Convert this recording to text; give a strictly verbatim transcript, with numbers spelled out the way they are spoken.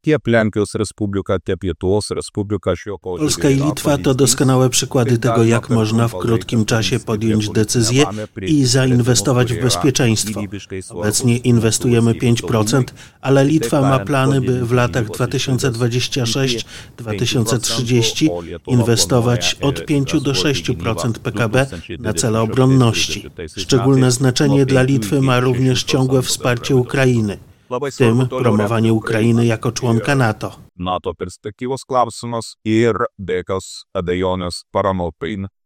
tiek Lenkijos Respublika, tiek Lietuvos Respublika šiuo požiūriu. Polska i Litwa to doskonałe przykłady tego, jak można w krótkim czasie podjąć decyzję i zainwestować w bezpieczeństwo. Obecnie inwestujemy pięć procent, ale Litwa ma plany, by w latach dwa tysiące dwudziestym szóstym do dwa tysiące trzydziestego inwestować od pięć do sześciu procent P K B na cele obronności. Szczególne znaczenie dla Litwy ma również ciągłe wsparcie Ukrainy, w tym promowanie Ukrainy jako członka NATO. NATO perspektyvos klausimas ir be jokios abejonės parama Ukrainai